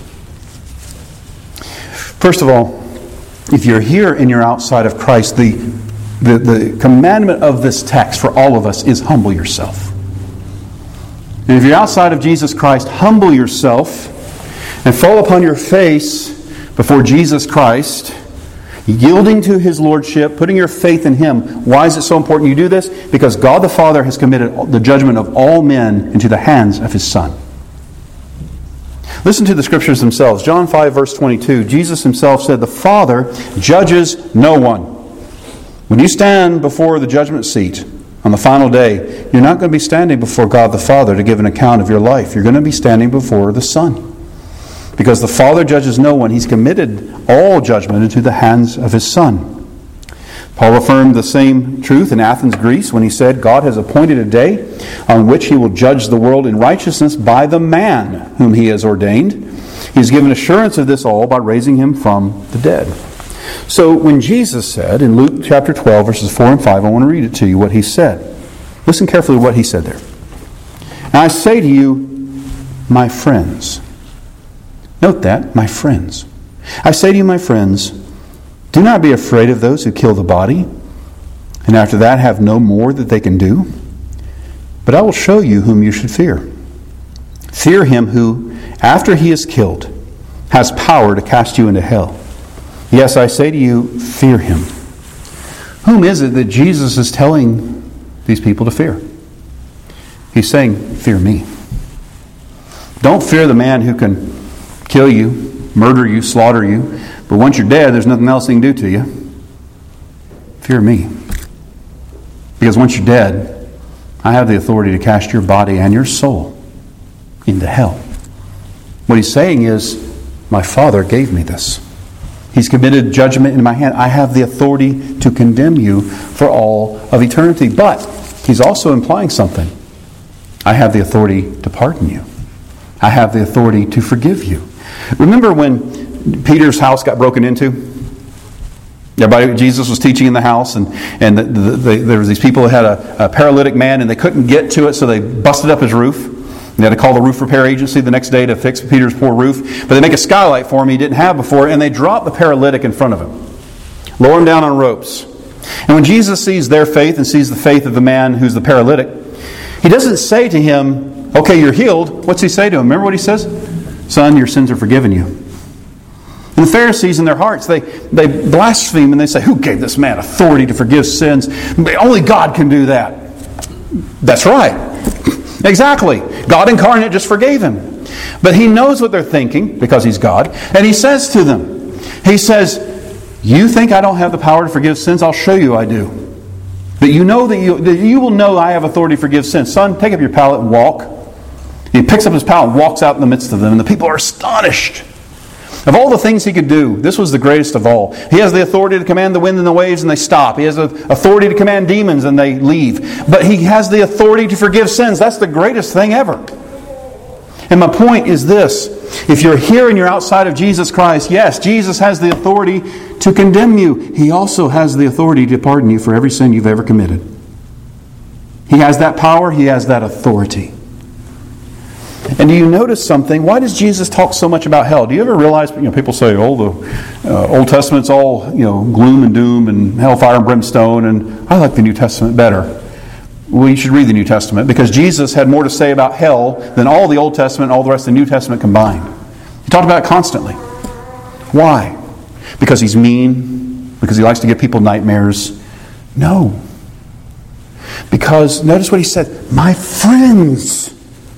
First of all, if you're here and you're outside of Christ, the commandment of this text for all of us is humble yourself. And if you're outside of Jesus Christ, humble yourself and fall upon your face before Jesus Christ, yielding to His Lordship, putting your faith in Him. Why is it so important you do this? Because God the Father has committed the judgment of all men into the hands of His Son. Listen to the Scriptures themselves. John 5, verse 22, Jesus Himself said, "The Father judges no one." When you stand before the judgment seat on the final day, you're not going to be standing before God the Father to give an account of your life. You're going to be standing before the Son. Because the Father judges no one. He's committed all judgment into the hands of His Son. Paul affirmed the same truth in Athens, Greece, when he said, "God has appointed a day on which He will judge the world in righteousness by the man whom He has ordained. He has given assurance of this all by raising Him from the dead." So when Jesus said in Luke chapter 12, verses 4 and 5, I want to read it to you, what He said. Listen carefully to what He said there. "And I say to you, my friends," note that, my friends. "I say to you, my friends, do not be afraid of those who kill the body, and after that have no more that they can do. But I will show you whom you should fear. Fear him who, after he is killed, has power to cast you into hell. Yes, I say to you, fear him." Whom is it that Jesus is telling these people to fear? He's saying, fear me. Don't fear the man who can kill you, murder you, slaughter you, but once you're dead, there's nothing else he can do to you. Fear me. Because once you're dead, I have the authority to cast your body and your soul into hell. What He's saying is, my Father gave me this. He's committed judgment in my hand. I have the authority to condemn you for all of eternity. But He's also implying something. I have the authority to pardon you. I have the authority to forgive you. Remember when Peter's house got broken into? Jesus was teaching in the house, and there was these people who had a paralytic man, and they couldn't get to it, so they busted up his roof. They had to call the roof repair agency the next day to fix Peter's poor roof. But they make a skylight for him he didn't have before, and they drop the paralytic in front of him. Lower him down on ropes. And when Jesus sees their faith and sees the faith of the man who's the paralytic, He doesn't say to him, okay, you're healed. What's He say to him? Remember what He says? Son, your sins are forgiven you. And the Pharisees in their hearts, they blaspheme and they say, who gave this man authority to forgive sins? Only God can do that. That's right. Exactly. God incarnate just forgave him. But He knows what they're thinking because He's God. And He says to them, He says, you think I don't have the power to forgive sins? I'll show you I do. But you know that you will know I have authority to forgive sins. Son, take up your pallet and walk. He picks up his pallet and walks out in the midst of them. And the people are astonished. Of all the things He could do, this was the greatest of all. He has the authority to command the wind and the waves and they stop. He has the authority to command demons and they leave. But He has the authority to forgive sins. That's the greatest thing ever. And my point is this. If you're here and you're outside of Jesus Christ, yes, Jesus has the authority to condemn you. He also has the authority to pardon you for every sin you've ever committed. He has that power. He has that authority. And do you notice something? Why does Jesus talk so much about hell? Do you ever realize, people say, the Old Testament's all, gloom and doom and hellfire and brimstone, and I like the New Testament better. Well, you should read the New Testament, because Jesus had more to say about hell than all the Old Testament and all the rest of the New Testament combined. He talked about it constantly. Why? Because he's mean? Because he likes to give people nightmares? No. Because, notice what he said, my friends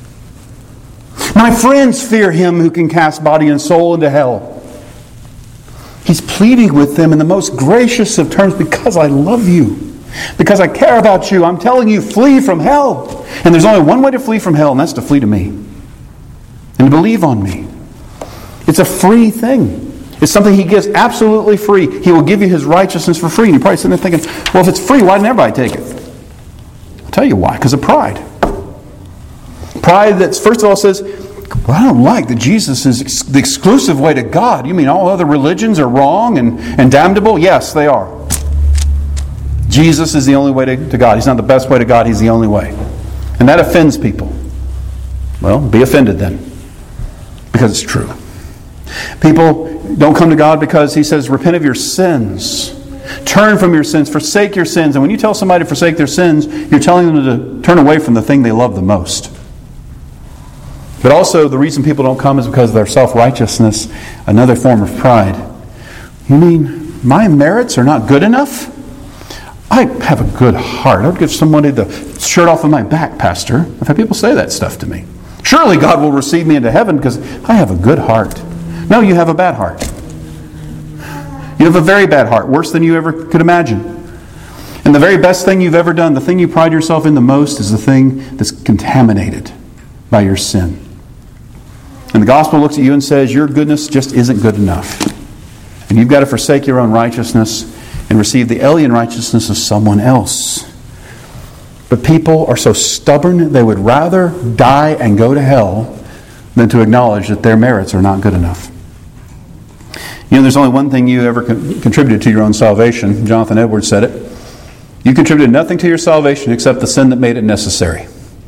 fear him who can cast body and soul into hell. He's pleading with them in the most gracious of terms, because I love you. Because I care about you. I'm telling you, flee from hell. And there's only one way to flee from hell, and that's to flee to me. And to believe on me. It's a free thing. It's something he gives absolutely free. He will give you his righteousness for free. And you're probably sitting there thinking, well, if it's free, why didn't everybody take it? I'll tell you why. Because of pride. Pride that, first of all, says, well, I don't like that Jesus is the exclusive way to God. You mean all other religions are wrong and damnable? Yes, they are. Jesus is the only way to God. He's not the best way to God. He's the only way. And that offends people. Well, be offended then. Because it's true. People don't come to God because he says, repent of your sins. Turn from your sins. Forsake your sins. And when you tell somebody to forsake their sins, you're telling them to turn away from the thing they love the most. But also, the reason people don't come is because of their self-righteousness, another form of pride. You mean my merits are not good enough? I have a good heart. I would give somebody the shirt off of my back, Pastor. I've had people say that stuff to me. Surely God will receive me into heaven because I have a good heart. No, you have a bad heart. You have a very bad heart, worse than you ever could imagine. And the very best thing you've ever done, the thing you pride yourself in the most, is the thing that's contaminated by your sin. And the gospel looks at you and says, your goodness just isn't good enough. And you've got to forsake your own righteousness and receive the alien righteousness of someone else. But people are so stubborn, they would rather die and go to hell than to acknowledge that their merits are not good enough. There's only one thing you ever contributed to your own salvation. Jonathan Edwards said it. You contributed nothing to your salvation except the sin that made it necessary.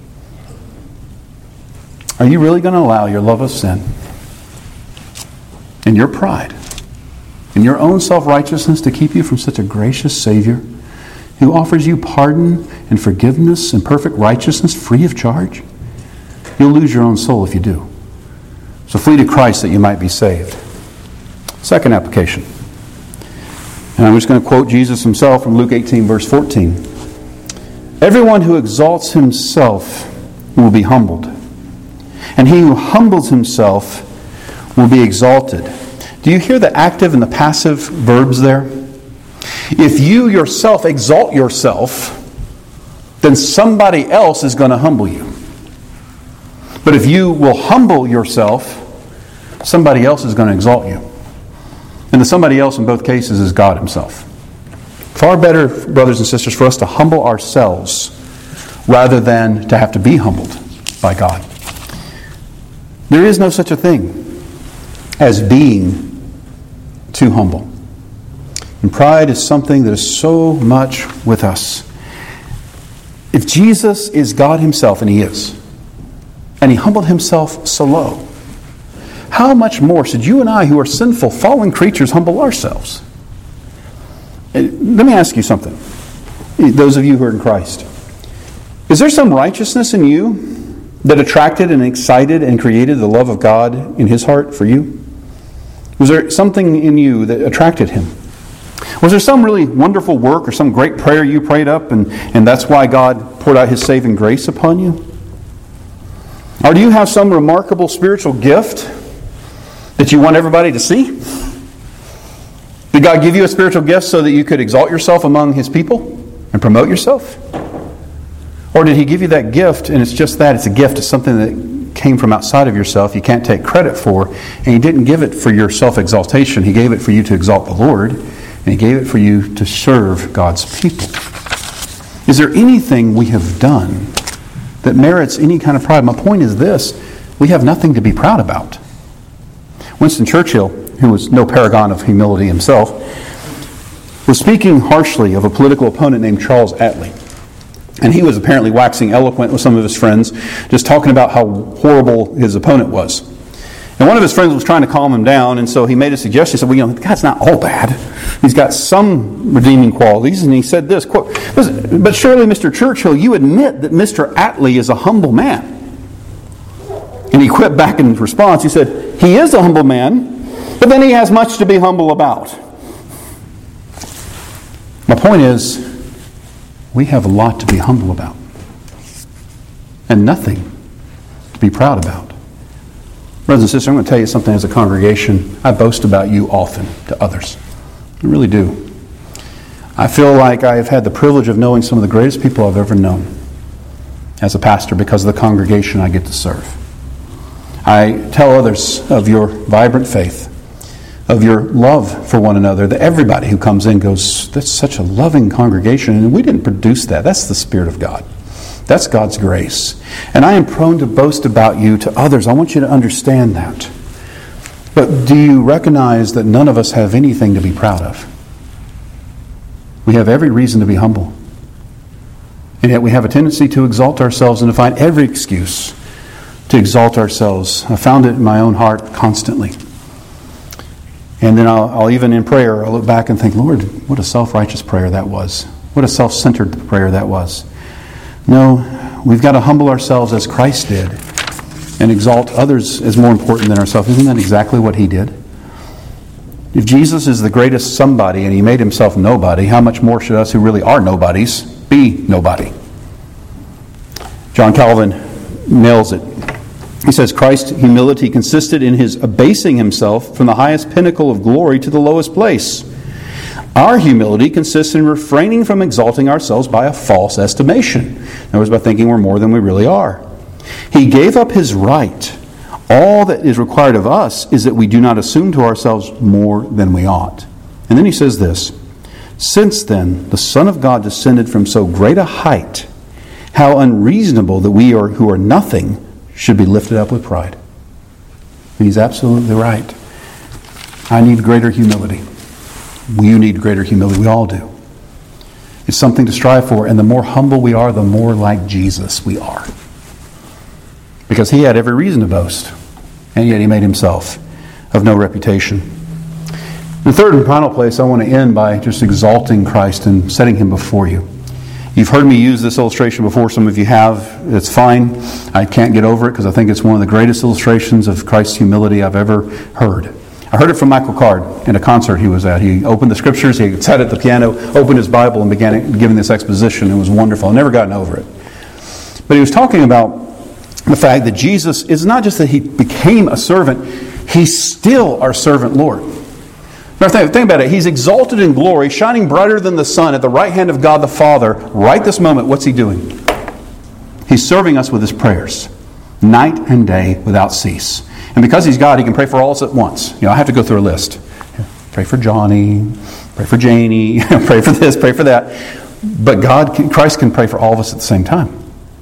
Are you really going to allow your love of sin and your pride and your own self-righteousness to keep you from such a gracious Savior who offers you pardon and forgiveness and perfect righteousness free of charge? You'll lose your own soul if you do. So flee to Christ that you might be saved. Second application. And I'm just going to quote Jesus himself from Luke 18, verse 14. Everyone who exalts himself will be humbled, and he who humbles himself will be exalted. Do you hear the active and the passive verbs there? If you yourself exalt yourself, then somebody else is going to humble you. But if you will humble yourself, somebody else is going to exalt you. And the somebody else in both cases is God himself. Far better, brothers and sisters, for us to humble ourselves rather than to have to be humbled by God. There is no such a thing as being too humble. And pride is something that is so much with us. If Jesus is God himself, and he is, and he humbled himself so low, how much more should you and I, who are sinful, fallen creatures, humble ourselves? Let me ask you something. Those of you who are in Christ. Is there some righteousness in you that attracted and excited and created the love of God in his heart for you? Was there something in you that attracted him? Was there some really wonderful work or some great prayer you prayed up and that's why God poured out his saving grace upon you? Or do you have some remarkable spiritual gift that you want everybody to see? Did God give you a spiritual gift so that you could exalt yourself among his people and promote yourself? Or did he give you that gift and it's just that, it's a gift, it's something that came from outside of yourself, you can't take credit for, and he didn't give it for your self-exaltation, he gave it for you to exalt the Lord, and he gave it for you to serve God's people. Is there anything we have done that merits any kind of pride? My point is this: we have nothing to be proud about. Winston Churchill, who was no paragon of humility himself, was speaking harshly of a political opponent named Charles Attlee. And he was apparently waxing eloquent with some of his friends, just talking about how horrible his opponent was. And one of his friends was trying to calm him down, and so he made a suggestion. He said, well, God's not all bad. He's got some redeeming qualities. And he said this, quote, but surely, Mr. Churchill, you admit that Mr. Attlee is a humble man. And he quipped back in response. He said, he is a humble man, but then he has much to be humble about. My point is, we have a lot to be humble about. And nothing to be proud about. Brothers and sisters, I'm going to tell you something as a congregation. I boast about you often to others. I really do. I feel like I have had the privilege of knowing some of the greatest people I've ever known as a pastor because of the congregation I get to serve. I tell others of your vibrant faith, of your love for one another, that everybody who comes in goes, that's such a loving congregation, and we didn't produce that. That's the Spirit of God. That's God's grace. And I am prone to boast about you to others. I want you to understand that. But do you recognize that none of us have anything to be proud of? We have every reason to be humble. And yet we have a tendency to exalt ourselves and to find every excuse to exalt ourselves. I found it in my own heart constantly. And then I'll even in prayer, I'll look back and think, Lord, what a self-righteous prayer that was. What a self-centered prayer that was. No, we've got to humble ourselves as Christ did and exalt others as more important than ourselves. Isn't that exactly what he did? If Jesus is the greatest somebody and he made himself nobody, how much more should us who really are nobodies be nobody? John Calvin nails it. He says, Christ's humility consisted in his abasing himself from the highest pinnacle of glory to the lowest place. Our humility consists in refraining from exalting ourselves by a false estimation. In other words, by thinking we're more than we really are. He gave up his right. All that is required of us is that we do not assume to ourselves more than we ought. And then he says this, since then the Son of God descended from so great a height, how unreasonable that we who are nothing should be lifted up with pride. And he's absolutely right. I need greater humility. You need greater humility. We all do. It's something to strive for. And the more humble we are, the more like Jesus we are. Because he had every reason to boast. And yet he made himself of no reputation. The third and final place, I want to end by just exalting Christ and setting him before you. You've heard me use this illustration before. Some of you have. It's fine. I can't get over it because I think it's one of the greatest illustrations of Christ's humility I've ever heard. I heard it from Michael Card in a concert he was at. He opened the scriptures, he sat at the piano, opened his Bible, and began giving this exposition. It was wonderful. I've never gotten over it. But he was talking about the fact that Jesus is not just that he became a servant, he's still our servant Lord. Now think about it. He's exalted in glory, shining brighter than the sun at the right hand of God the Father. Right this moment, what's he doing? He's serving us with his prayers, night and day without cease. And because he's God, he can pray for all of us at once. I have to go through a list. Pray for Johnny, pray for Janie, pray for this, pray for that. But Christ can pray for all of us at the same time.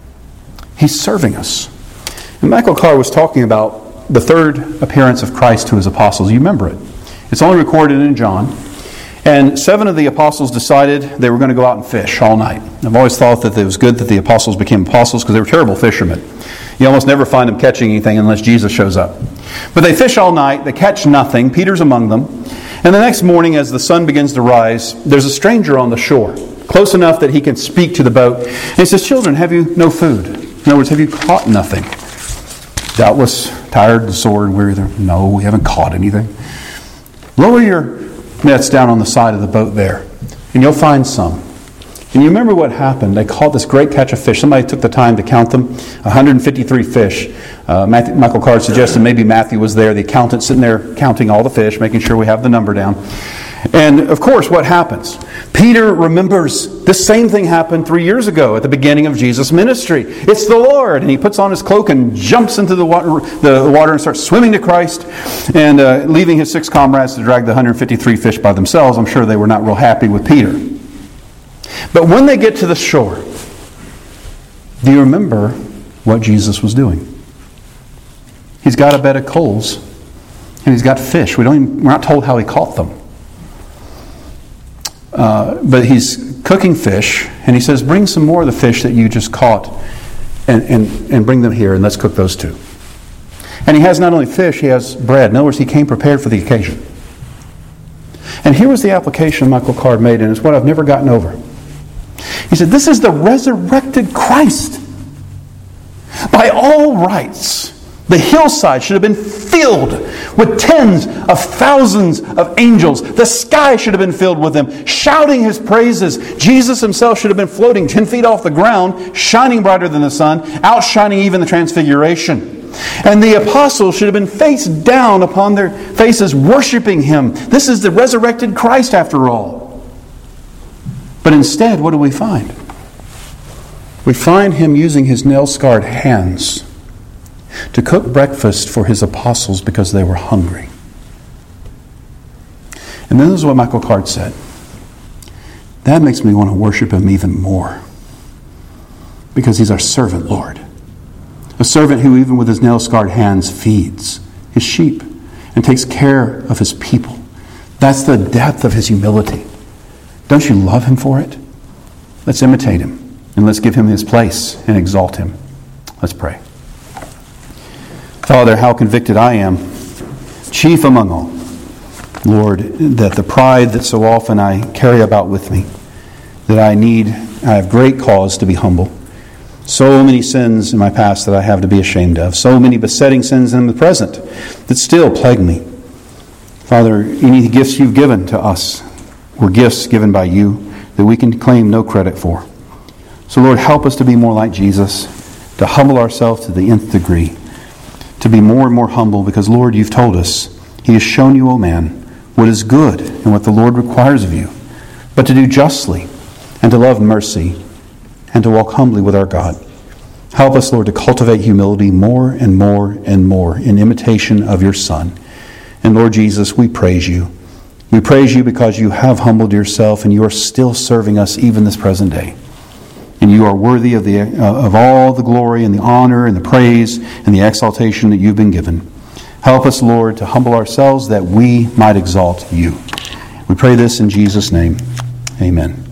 He's serving us. And Michael Carr was talking about the third appearance of Christ to his apostles. You remember it. It's only recorded in John. And 7 of the apostles decided they were going to go out and fish all night. I've always thought that it was good that the apostles became apostles because they were terrible fishermen. You almost never find them catching anything unless Jesus shows up. But they fish all night. They catch nothing. Peter's among them. And the next morning, as the sun begins to rise, there's a stranger on the shore, close enough that he can speak to the boat. And he says, children, have you no food? In other words, have you caught nothing? Doubtless, tired and sore and weary. No, we haven't caught anything. Lower your nets down on the side of the boat there, and you'll find some. And you remember what happened. They caught this great catch of fish. Somebody took the time to count them. 153 fish. Michael Card suggested maybe Matthew was there, the accountant sitting there counting all the fish, making sure we have the number down. And of course, what happens? Peter remembers this same thing happened 3 years ago at the beginning of Jesus' ministry. It's the Lord. And he puts on his cloak and jumps into the water and starts swimming to Christ and leaving his 6 comrades to drag the 153 fish by themselves. I'm sure they were not real happy with Peter. But when they get to the shore, do you remember what Jesus was doing? He's got a bed of coals and he's got fish. We're not told how he caught them. But he's cooking fish, and he says, bring some more of the fish that you just caught and bring them here, and let's cook those too. And he has not only fish, he has bread. In other words, he came prepared for the occasion. And here was the application Michael Card made, and it's what I've never gotten over. He said, this is the resurrected Christ. By all rights, the hillside should have been filled with tens of thousands of angels. The sky should have been filled with them, shouting His praises. Jesus Himself should have been floating 10 feet off the ground, shining brighter than the sun, outshining even the transfiguration. And the apostles should have been face down upon their faces, worshiping Him. This is the resurrected Christ after all. But instead, what do we find? We find Him using His nail-scarred hands to cook breakfast for His apostles because they were hungry. And then this is what Michael Card said. That makes me want to worship Him even more. Because He's our servant Lord. A servant who, even with his nail-scarred hands, feeds His sheep and takes care of His people. That's the depth of His humility. Don't you love Him for it? Let's imitate Him and let's give Him His place and exalt Him. Let's pray. Father, how convicted I am, chief among all, Lord, that the pride that so often I carry about with me, that I have great cause to be humble. So many sins in my past that I have to be ashamed of. So many besetting sins in the present that still plague me. Father, any gifts You've given to us were gifts given by You that we can claim no credit for. So Lord, help us to be more like Jesus, to humble ourselves to the nth degree, to be more and more humble because, Lord, You've told us, He has shown you, O man, what is good and what the Lord requires of you, but to do justly and to love mercy and to walk humbly with our God. Help us, Lord, to cultivate humility more and more and more in imitation of Your Son. And Lord Jesus, we praise You. We praise You because You have humbled Yourself and You are still serving us even this present day. And You are worthy of all the glory and the honor and the praise and the exaltation that You've been given. Help us, Lord, to humble ourselves that we might exalt You. We pray this in Jesus' name. Amen.